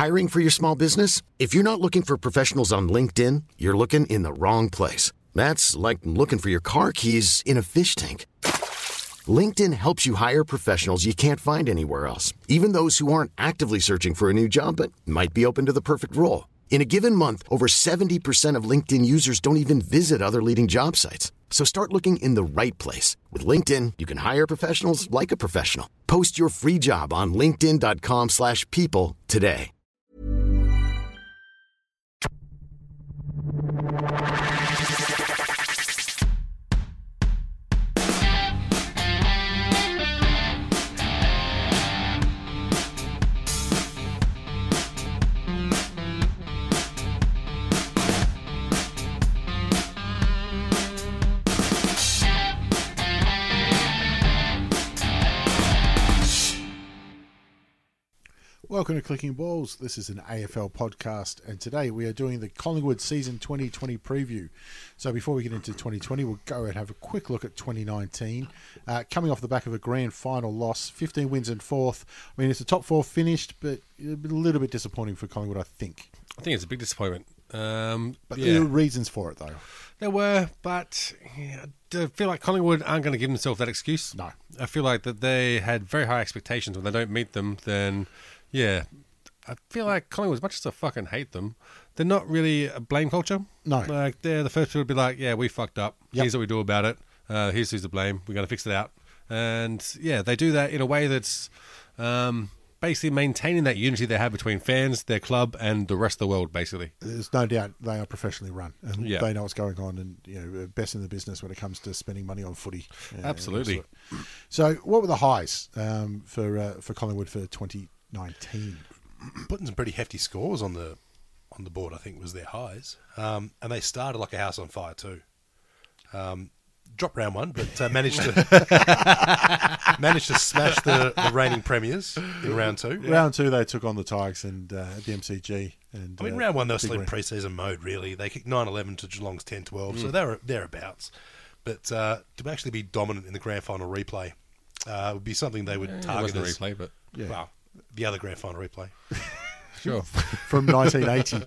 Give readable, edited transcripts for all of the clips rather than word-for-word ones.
Hiring for your small business? If you're not looking for professionals on LinkedIn, you're looking in the wrong place. That's like looking for your car keys in a fish tank. LinkedIn helps you hire professionals you can't find anywhere else, even those who aren't actively searching for a new job but might be open to the perfect role. In a given month, over 70% of LinkedIn users don't even visit other leading job sites. So start looking in the right place. With LinkedIn, you can hire professionals like a professional. Post your free job on linkedin.com/people today. Welcome to Clicking Balls. This is an AFL podcast, and today we are doing the Collingwood Season 2020 preview. So before we get into 2020, we'll go and have a quick look at 2019. Coming off the back of a grand final loss, 15 wins and fourth. I mean, it's a top four finished, but a little bit disappointing for Collingwood, I think. I think it's a big disappointment. But there were reasons for it, though. There were, but I feel like Collingwood aren't going to give themselves that excuse. No. I feel like that they had very high expectations. When they don't meet them, then... yeah, I feel like Collingwood, as much as I fucking hate them, they're not really a blame culture. No. Like, they're the first people to be like, yeah, we fucked up. Yep. Here's what we do about it. Here's who's to blame. We're going to fix it out. And, yeah, they do that in a way that's basically maintaining that unity they have between fans, their club, and the rest of the world, basically. There's no doubt they are professionally run, and Yeah. they know what's going on, and best in the business when it comes to spending money on footy. Absolutely. So what were the highs for Collingwood for 2019? Putting some pretty hefty scores on the board, I think, was their highs. And they started like a house on fire too. Dropped round one, but managed to smash the reigning premiers in round two. Round two, they took on the Tigers and at the MCG. And I mean, round one, they were big still in win. pre-season mode, really. They kicked 9-11 to Geelong's 10-12, so they were thereabouts. But to actually be dominant in the grand final replay would be something they would It target wasn't a as... replay, but... Yeah. Well, the other grand final replay. Sure. From 1980.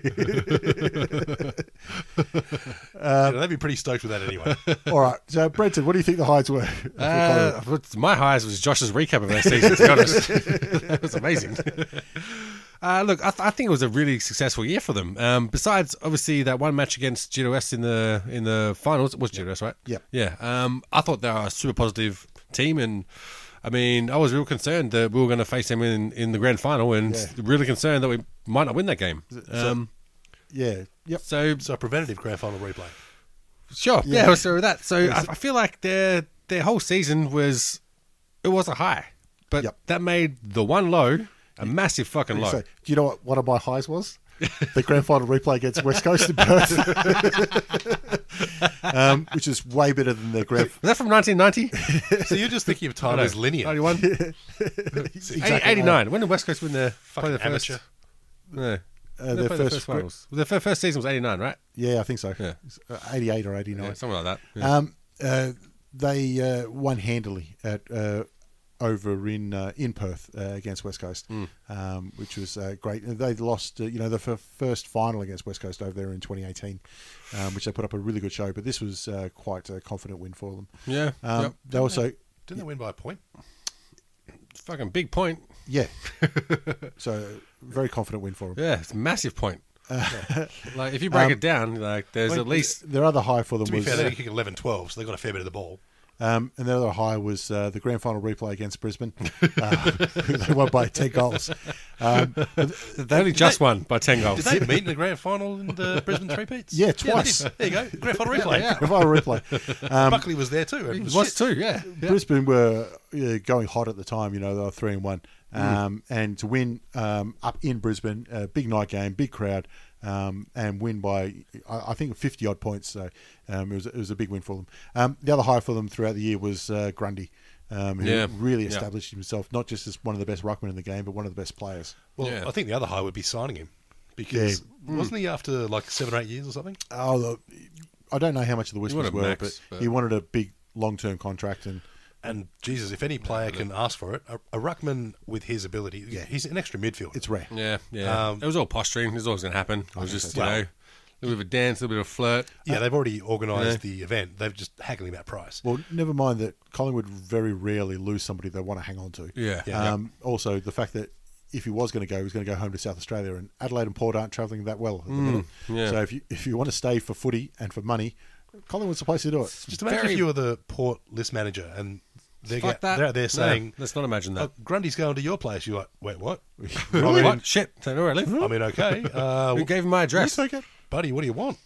They'd be pretty stoked with that anyway. All right. So, Brenton, what do you think the highs were? for Collingwood? My highs was Josh's recap of that season, to be honest. That was amazing. Look, I think it was a really successful year for them. Besides, obviously, that one match against GWS in the finals. It was GWS, right? Yep. Yeah. I thought they were a super positive team, and I mean, I was real concerned that we were going to face them in the grand final, and really concerned that we might not win that game. Yeah. Yep. So So a preventative grand final replay. sure, Yeah. yeah, so with that. So I feel like their whole season was a high, but Yep. that made the one low a massive fucking low. So, do you know what one of my highs was? The grand final replay against West Coast in Perth, which is way better than the grand. Was that from 1990? So you're just thinking of time as linear. 91? Exactly. 89. When did West Coast win their Fucking play the first? amateur. No. Their first finals. Their first season was 89, right? Yeah, I think so. Yeah. 88 or 89. Yeah, something like that. Yeah. They won handily at over in Perth against West Coast, which was great. They lost, the first final against West Coast over there in 2018, which they put up a really good show. But this was quite a confident win for them. Yeah. Yep. They also, Didn't they win by a point? Fucking big point. yeah, so very confident win for them. Yeah, it's a massive point. Like, if you break it down, like, there's at least... Their other high for them To be was, fair, they did kick 11-12, so they got a fair bit of the ball. and the other high was the grand final replay against Brisbane. They won by 10 goals. They only just won by 10 goals. Did they meet in the grand final in the Brisbane three-peats? Yeah, they twice. did. There you go. Grand final replay. Grand final replay. Buckley was there too. It It was was shit. too, yeah. Brisbane were going hot at the time. They were 3-1, and to win up in Brisbane, big night game, big crowd, and win by I think 50 odd points. So it was a big win for them. The other high for them throughout the year was Grundy, who really established himself not just as one of the best ruckmen in the game, but one of the best players. Well, Yeah. I think the other high would be signing him because wasn't he after like 7 or 8 years or something? Oh, I don't know how much of the whispers wanted were, max, but but- he wanted a big long-term contract, and And Jesus, if any player can ask for it, a ruckman with his ability, he's an extra midfielder. It's rare. Yeah, yeah. It was all posturing. It was always going to happen. It was just, you know, a little bit of a dance, a little bit of flirt. Yeah, they've already organised the event. They've just haggling about price. Well, never mind that Collingwood very rarely lose somebody they want to hang on to. Yeah. Also, the fact that if he was going to go, he was going to go home to South Australia, and Adelaide and Port aren't travelling that well at the minute. yeah. So if you want to stay for footy and for money, Collingwood's the place to do it. Just imagine if you were the Port list manager and they're out there saying, let's not imagine that. Grundy's going to your place. You're like, wait, what? What? Shit. Don't know where I live. I mean, okay. Who gave him my address? Take it. Buddy, what do you want?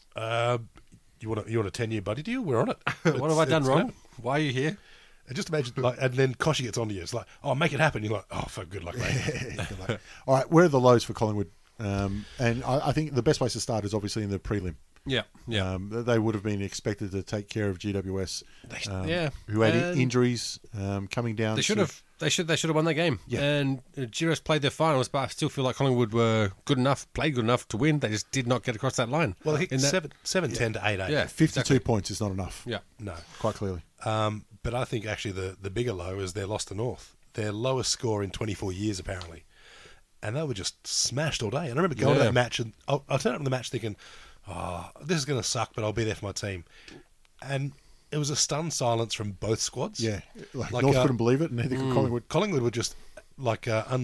You want a 10-year buddy deal? We're on it. What have I done wrong? Why are you here? And just imagine, and then Koshy gets onto you. It's like, oh, make it happen. You're like, oh, for good luck, mate. All right, where are the lows for Collingwood? And I think the best place to start is obviously in the prelim. Yeah, yeah. They would have been expected to take care of GWS, who had And injuries coming down. They should have. They should have won that game. Yeah. And GWS played their finals, but I still feel like Collingwood were good enough, played good enough to win. They just did not get across that line. Well, they hit 7-10 to 8-8. Yeah, 52 points is not enough. Yeah. No. Quite clearly. But I think actually the bigger low is their loss to North. Their lowest score in 24 years, apparently. And they were just smashed all day. And I remember going to that match, and I turned up to the match thinking, oh, this is going to suck, but I'll be there for my team. And it was a stunned silence from both squads. Yeah. Like North couldn't believe it, and neither could Collingwood. Collingwood were just like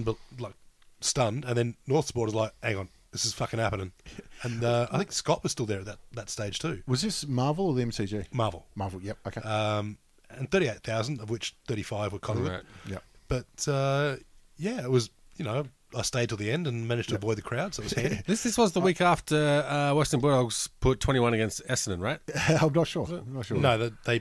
stunned, and then North supporters like, hang on, this is fucking happening. And I think Scott was still there at that stage too. Was this Marvel or the MCG? Marvel, yep, okay. and 38,000, of which 35 were Collingwood. Right. Yep. But it was, I stayed till the end and managed to avoid the crowd, so it was handy. This was the week after Western Bulldogs put 21 against Essendon, right? I'm not sure. No, they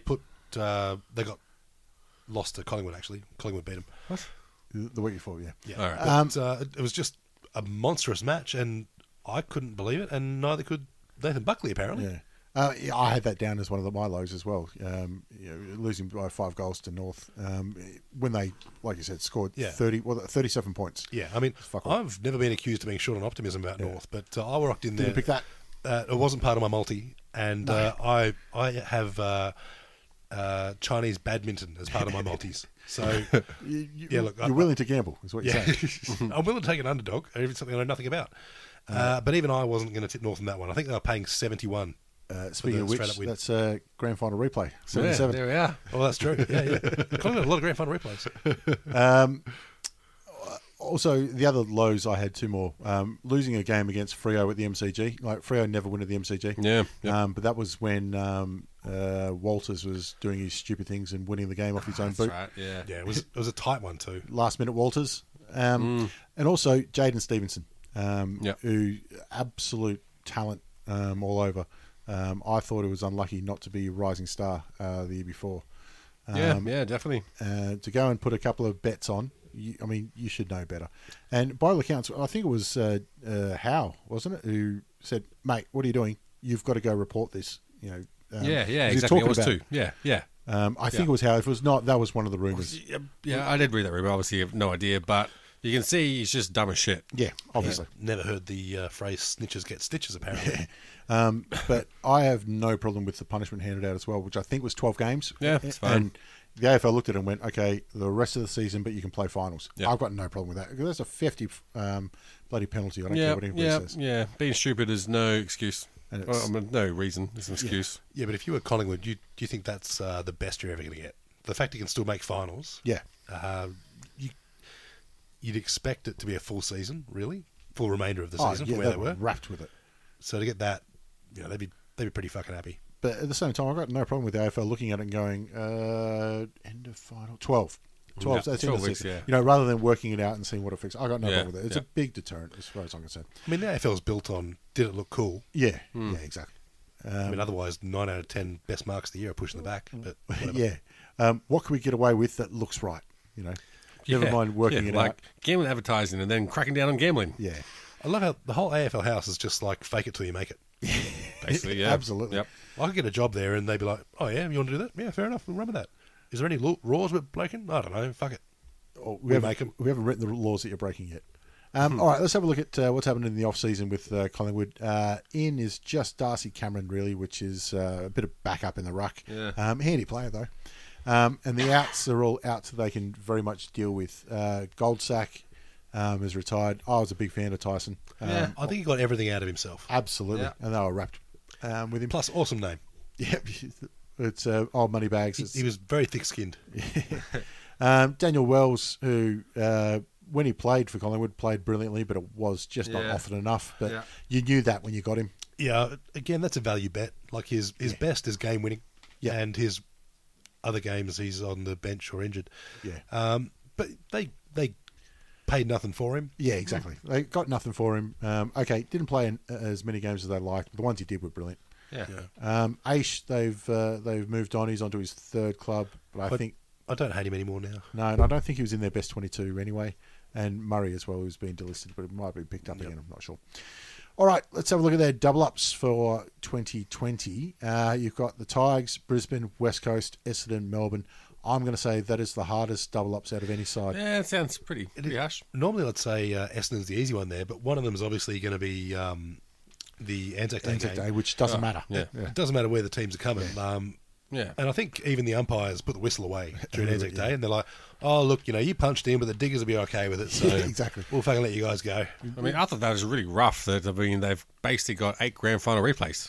got lost to Collingwood, actually. Collingwood beat them. What? The week before, yeah. Yeah. All right. But, it was just a monstrous match, and I couldn't believe it, and neither could Nathan Buckley, apparently. Yeah. I had that down as one of my lows as well. Losing by 5 goals to North when they, like you said, scored 37 points. Yeah, I mean, Fuck off. I've never been accused of being short on optimism about North, but I rocked in there. Didn't pick that. It wasn't part of my multi, and I have Chinese badminton as part of my multis. So You're willing to gamble, is what you're saying. I'm willing to take an underdog, even something I know nothing about. But even I wasn't going to tip North in that one. I think they were paying 71. Speaking of which, that's a grand final replay. Yeah, 77. there we are. Oh, that's true. Yeah. Collingwood had a lot of grand final replays. Also, the other lows, I had 2 more. Losing a game against Freo at the MCG. Like, Freo never win at the MCG. Yeah. But that was when Walters was doing his stupid things and winning the game off his own boot. Right, yeah. Yeah, it was a tight one too. Last minute Walters. And also Jaden Stevenson, who absolute talent all over. I thought it was unlucky not to be rising star the year before. Yeah, definitely. To go and put a couple of bets on, you should know better. And by all accounts, I think it was Howe, wasn't it, who said, "Mate, what are you doing? You've got to go report this." Exactly. It was 2. Yeah. I think it was Howe. If it was not, that was one of the rumours. Yeah, I did read that rumor. Obviously, I have no idea, but you can see he's just dumb as shit. Yeah, obviously. Never heard the phrase "snitches get stitches." Apparently, but I have no problem with the punishment handed out as well, which I think was 12 games. Yeah, it's fine. And the AFL looked at it and went, "Okay, the rest of the season, but you can play finals." Yeah. I've got no problem with that because that's a 50 bloody penalty. I don't care what anybody says. Yeah, being stupid is no excuse. And it's- No reason. It's an excuse. yeah. But if you were Collingwood, do you think that's the best you're ever going to get? The fact you can still make finals. Yeah. You'd expect it to be a full season, really, full remainder of the Oh, season yeah, from where they they were. wrapped with it. So to get that, they'd be pretty fucking happy. But at the same time, I've got no problem with the AFL looking at it and going, end of final 12. 12, that's 12 end of weeks, season. yeah. rather than working it out and seeing what it fixes. I've got no Yeah, problem with it. It's a big deterrent as far as I'm concerned. I mean, the AFL's built on did it look cool? Yeah, exactly. I mean, otherwise 9 out of 10 best marks of the year are pushing the back. But whatever. Yeah. What can we get away with that looks right? Never mind working it like out. gambling advertising and then cracking down on gambling. Yeah, I love how the whole AFL house is just like fake it till you make it. Basically, yeah. Absolutely. Yep. I could get a job there and they'd be like, "Oh yeah, you want to do that? Yeah, fair enough. We'll run with that. Is there any laws we're breaking? I don't know. Fuck it. We make 'em. haven't written the laws that you're breaking yet. All right, let's have a look at what's happened in the off-season with Collingwood. In is just Darcy Cameron, really, which is a bit of backup in the ruck. Yeah. Handy player, though. And the outs are all outs that they can very much deal with. Goldsack is retired. I was a big fan of Tyson. I think he got everything out of himself. Absolutely. Yeah. And they were wrapped with him. Plus, awesome name. Yep. It's old money bags. He was very thick-skinned. Daniel Wells, who when he played for Collingwood, played brilliantly, but it was just not often enough. But you knew that when you got him. Yeah, again, that's a value bet. Like his best is game winning, and his other games he's on the bench or injured. Yeah. But they paid nothing for him. Yeah, exactly. They got nothing for him. Okay, didn't play in as many games as they liked. The ones he did were brilliant. Yeah. Aish, they've moved on. He's on to his third club, but I think I don't hate him anymore now. no, and I don't think he was in their best 22 anyway. And Murray as well, who's been delisted, but it might be picked up again. I'm not sure. All right, let's have a look at their double ups for 2020. You've got the Tigers, Brisbane, West Coast, Essendon, Melbourne. I'm going to say that is the hardest double ups out of any side. Yeah, it sounds pretty harsh. Normally, I'd say Essendon's the easy one there, but one of them is obviously going to be the Anzac Day game. Which doesn't matter. Yeah. It doesn't matter where the teams are coming. Yeah. And I think even the umpires put the whistle away during Anzac Day, and they're like, "Oh, look, you punched in, but the Diggers will be okay with it, so Exactly. we'll fucking let you guys go." I mean, I thought that was really rough. They've basically got 8 grand final replays.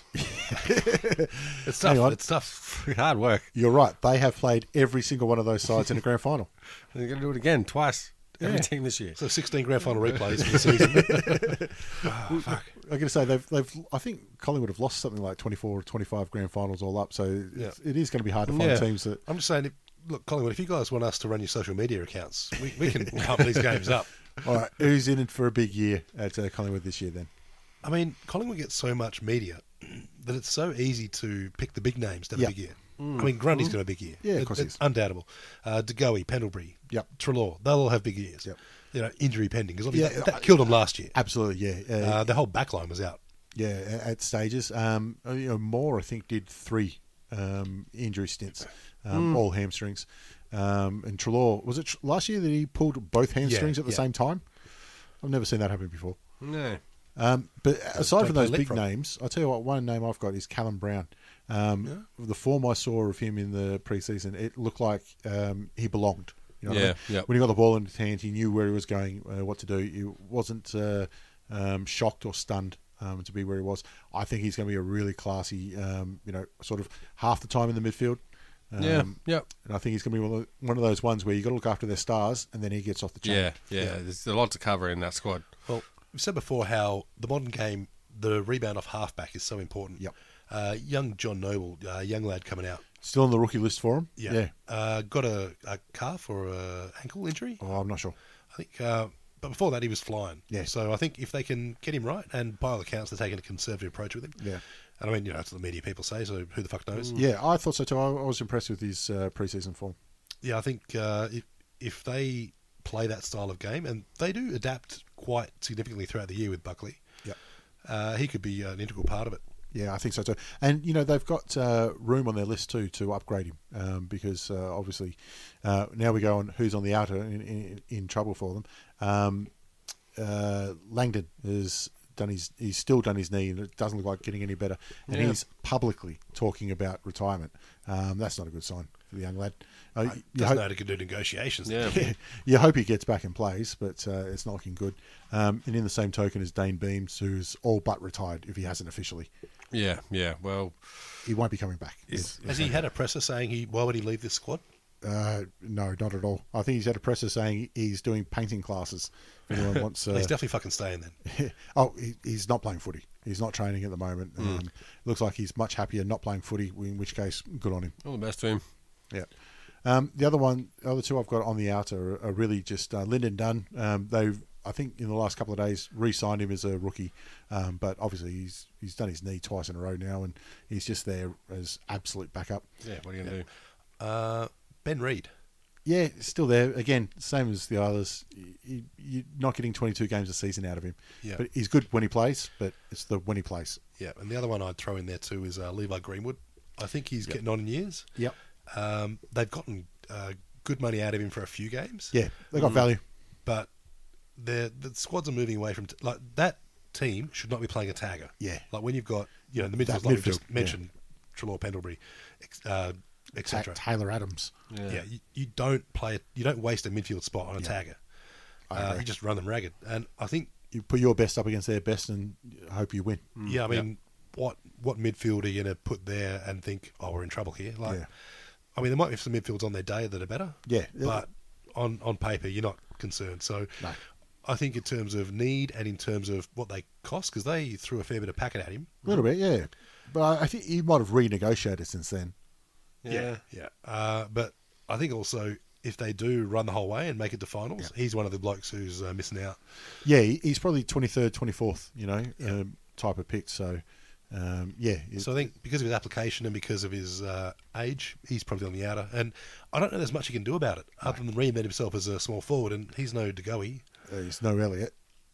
It's tough. It's tough. Hard work. You're right. They have played every single one of those sides in a grand final. And they're going to do it again twice. Every team this year. So 16 grand final replays for the season. I'm going to say they've. I think Collingwood have lost something like 24 or 25 grand finals all up. So it is going to be hard to find teams that. I'm just saying, look, Collingwood, if you guys want us to run your social media accounts, we can pump these games up. All right, who's in it for a big year at Collingwood this year then? I mean, Collingwood gets so much media that it's so easy to pick the big names to have a big year. I mean, Grundy's got a big year. Yeah, of course it's undoubtable. DeGoey, Pendlebury, Trelaw, they'll all have big years. Yep. Injury pending, because that killed them last year. Absolutely, yeah. The whole backline was out. Yeah, at stages. Moore, I think, did 3 injury stints, all hamstrings. And Trelaw, was it last year that he pulled both hamstrings at the same time? I've never seen that happen before. No. But aside from those big names, I'll tell you what, one name I've got is Callum Brown. The form I saw of him in the preseason, it looked like he belonged. You know what I mean? Yeah. When he got the ball in his hand, he knew where he was going, what to do. He wasn't shocked or stunned to be where he was. I think he's going to be a really classy, sort of half the time in the midfield. And I think he's going to be one of those ones where you got to look after their stars, and then he gets off the chain. Yeah. There's a lot to cover in that squad. Well, we've said before how the modern game, the rebound off halfback is so important. Yep. Young John Noble, young lad coming out. Still on the rookie list for him? Yeah. Got a calf or a ankle injury? Oh, I'm not sure. I think, but before that he was flying. Yeah. So I think if they can get him right, and by all accounts they're taking a conservative approach with him. Yeah. And I mean, that's what the media people say, so who the fuck knows? Yeah, I thought so too. I was impressed with his preseason form. Yeah, I think if they play that style of game, and they do adapt quite significantly throughout the year with Buckley, he could be an integral part of it. Yeah, I think so too. And, they've got room on their list too to upgrade him because obviously now we go on who's on the outer in trouble for them. Langdon has he's still done his knee and it doesn't look like getting any better. And he's publicly talking about retirement. That's not a good sign for the young lad. Doesn't know how to do negotiations. Yeah. You hope he gets back in plays, but it's not looking good. And in the same token as Dane Beams, who's all but retired if he hasn't officially. Yeah. Well, he won't be coming back. Has he had a presser saying why would he leave this squad? No, not at all. I think he's had a presser saying he's doing painting classes. If anyone wants, he's definitely fucking staying then. He's not playing footy. He's not training at the moment. Looks like he's much happier not playing footy. In which case, good on him. all the best to him. Yeah. The other two I've got on the outer are really just Lyndon Dunn. They've, I think, in the last couple of days, re-signed him as a rookie, but obviously he's done his knee twice in a row now, and he's just there as absolute backup. Yeah. What are you going to do? Ben Reid. Yeah, still there. Again, same as the others. You're not getting 22 games a season out of him. Yeah. But he's good when he plays, but it's the when he plays. Yeah, and the other one I'd throw in there too is Levi Greenwood. I think he's getting on in years. Yep. They've gotten good money out of him for a few games. Yeah, they got value. But the squads are moving away from... like that team should not be playing a tagger. Yeah. Like when you've got, the midfield, That like we midfield, just mentioned, Trelaw, Pendlebury, etc. Taylor Adams. Yeah, you don't waste a midfield spot on a tagger. You just run them ragged, and I think You put your best up against their best and hope you win. Yeah, I mean, what midfield are you going to put there and think, oh, we're in trouble here? Like, I mean, there might be some midfields on their day that are better. Yeah. But on paper, you're not concerned. So No. I think in terms of need and in terms of what they cost, because they threw a fair bit of packet at him. A little bit, yeah. But I think he might have renegotiated since then. Yeah. But I think also if they do run the whole way and make it to finals, he's one of the blokes who's missing out. Yeah, he's probably 23rd, 24th, type of pick. So, So I think because of his application and because of his age, he's probably on the outer. And I don't know there's much he can do about it other than reinvent himself as a small forward. And he's no De Goey. He's no Elliott.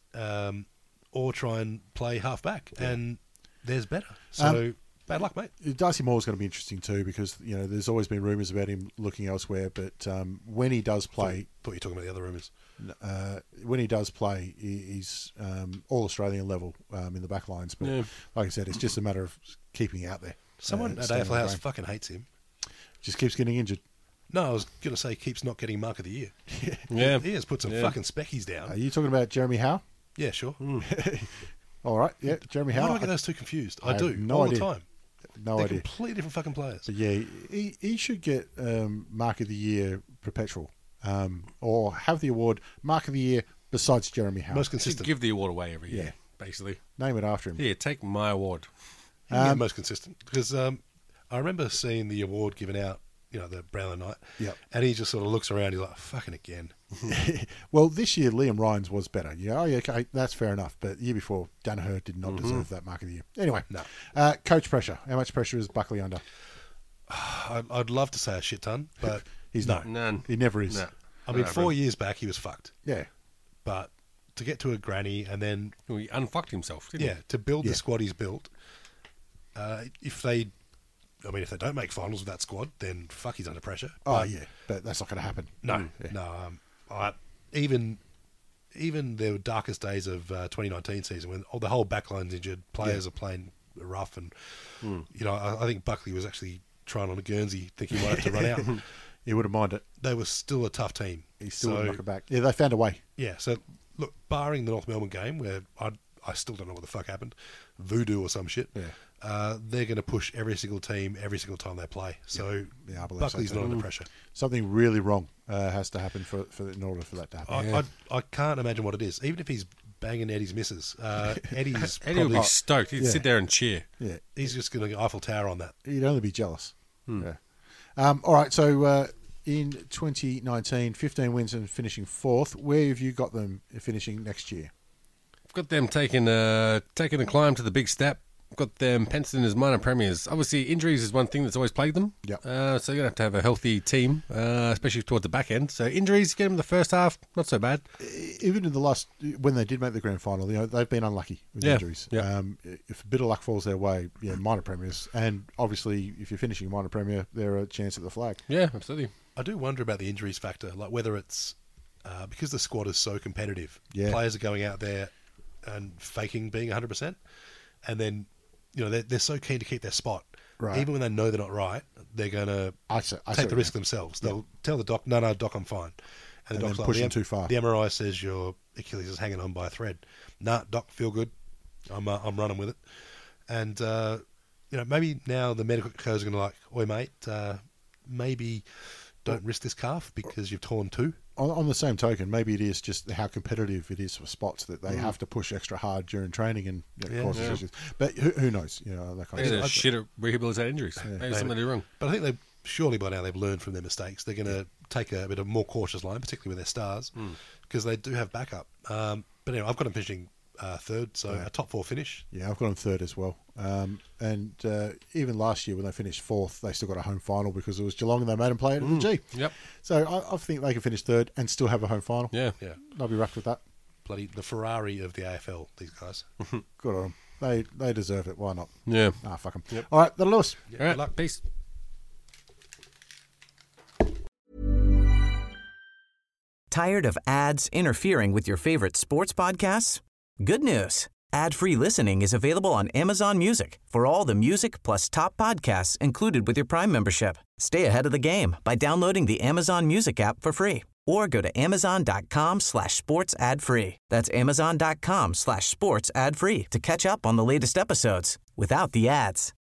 Or try and play half back. And there's better. So bad luck, mate. Darcy Moore's going to be interesting too because, there's always been rumours about him looking elsewhere. But when he does play... Thought you were talking about the other rumours. When he does play, he's all-Australian level in the back lines. But like I said, it's just a matter of keeping out there. Someone at AFL House fucking hates him. Just keeps getting injured. No, I was going to say keeps not getting Mark of the Year. Yeah. He has put some fucking speckies down. Are you talking about Jeremy Howe? Yeah, sure. All right, yeah, Jeremy Howe. Why do I get those two confused? I have do, no all idea. the time. No They're idea. completely different fucking players. But yeah, he should get Mark of the Year perpetual, or have the award Mark of the Year besides Jeremy Howe. Most Should consistent. give the award away every year, Yeah. basically. Name it after him. Here, take my award. He can get most consistent because I remember seeing the award given out, the Brownlow night. Yep. And he just sort of looks around. He's like, "Fucking again." Well, this year Liam Ryan's was better. Okay, that's fair enough. But the year before, Danaher did not deserve that Mark of the Year. Anyway, No. coach pressure. How much pressure is Buckley under? I'd love to say a shit ton, but He's no. not. None. He never is. No. I mean, No, 4 years back he was fucked, Yeah. but to get to a granny and then He unfucked himself, didn't to build Yeah. the squad he's built. If they don't make finals with that squad, then fuck, he's under pressure. Oh, But yeah. But that's not going to happen. No, Yeah. no. Even the darkest days of 2019 season when the whole backline's injured, players are playing rough, and I think Buckley was actually trying on a Guernsey, thinking he might have to run out. He wouldn't mind it. They were still a tough team. He still would knock it back. Yeah, they found a way. Yeah, so look, barring the North Melbourne game where I still don't know what the fuck happened, voodoo or some shit. Yeah. They're going to push every single team every single time they play. So Yeah, I believe Buckley's so, not too. under pressure. Something really wrong has to happen in order for that to happen. I can't imagine what it is. Even if he's banging Eddie's misses, Eddie's Eddie would probably be stoked. He'd sit there and cheer. Yeah. he's just going to Eiffel Tower on that. You'd only be jealous. Yeah. All right, so in 2019, 15 wins and finishing fourth. Where have you got them finishing next year? I've got them taking a climb to the big step. I've got them penciled in as minor premiers. Obviously, injuries is one thing that's always plagued them. Yep. So you're going to have a healthy team, especially towards the back end. So injuries, get them in the first half, not so bad. Even in the last, when they did make the grand final, they've been unlucky with injuries. Yeah. If a bit of luck falls their way, minor premiers. And obviously, if you're finishing minor premier, they're a chance at the flag. Yeah, absolutely. I do wonder about the injuries factor, like whether it's because the squad is so competitive. Yeah. Players are going out there and faking being 100%, and then they're so keen to keep their spot. Right. Even when they know they're not right, they're going to I see take what the you risk mean. themselves. They'll tell the doc, no, doc, I'm fine. And the doc's then like, pushing too far. The MRI says your Achilles is hanging on by a thread. Nah, doc, feel good. I'm running with it. And maybe now the medical codes are going to like, oi mate, maybe don't risk this calf because you've torn two. On the same token, maybe it is just how competitive it is for spots that they have to push extra hard during training and causes issues. But who knows? That kind They're of stuff. shit at rehabilitate injuries. Maybe something they do wrong. But I think surely by now they've learned from their mistakes. They're going to take a bit of more cautious line, particularly with their stars, because they do have backup. But anyway, I've got them finishing third, so a top four finish. Yeah, I've got them third as well. And even last year when they finished fourth, they still got a home final because it was Geelong and they made them play it at the G. Yep. So I think they can finish third and still have a home final. Yeah. Yeah, I'll be wrapped with that. bloody the Ferrari of the AFL. These guys. Good on them. They deserve it. Why not? Yeah. Fuck them. All right, that'll Lewis. Yeah, All right. good luck. Peace. Tired of ads interfering with your favorite sports podcasts? Good news. Ad-free listening is available on Amazon Music for all the music plus top podcasts included with your Prime membership. Stay ahead of the game by downloading the Amazon Music app for free or go to amazon.com/sports ad free. That's amazon.com/sports ad free to catch up on the latest episodes without the ads.